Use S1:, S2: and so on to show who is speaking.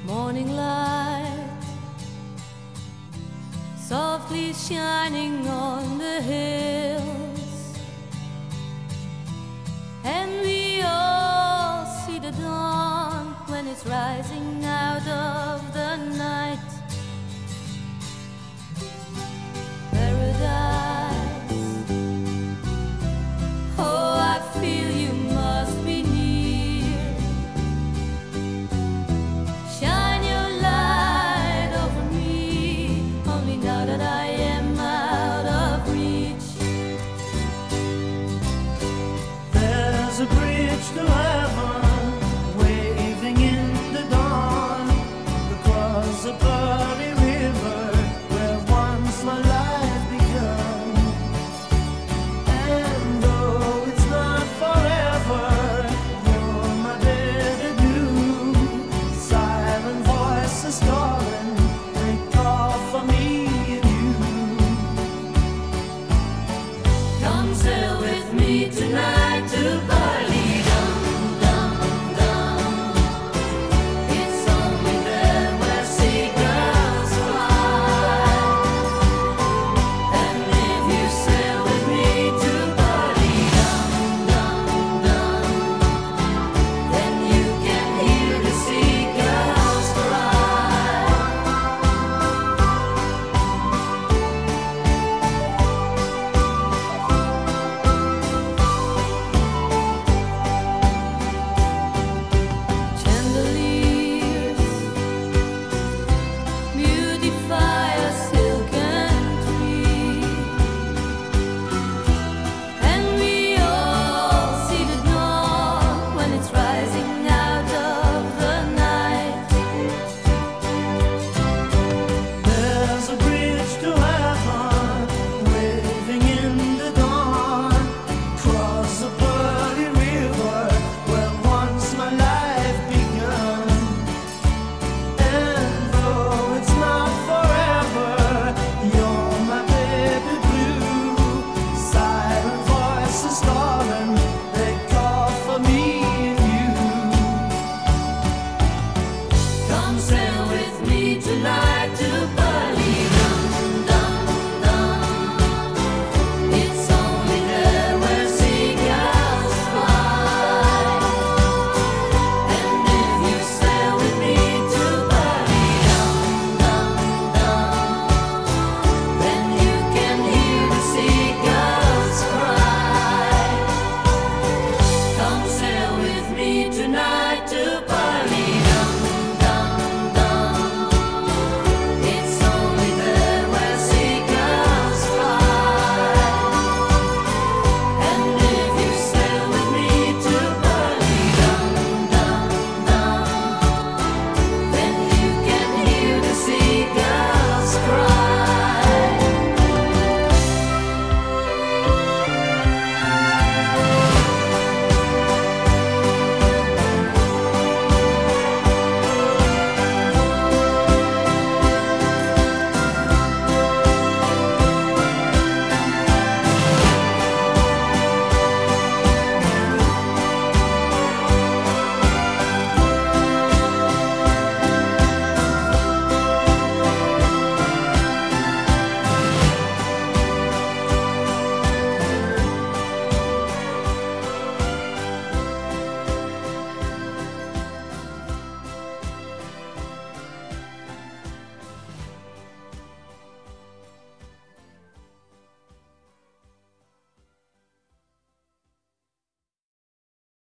S1: morning light softly shining on the hills, and we all see the dawn when it's rising out of the night. Paradise, oh, I feel you must be near. Shine your light over me, only now that I am out of reach.
S2: There's a bridge to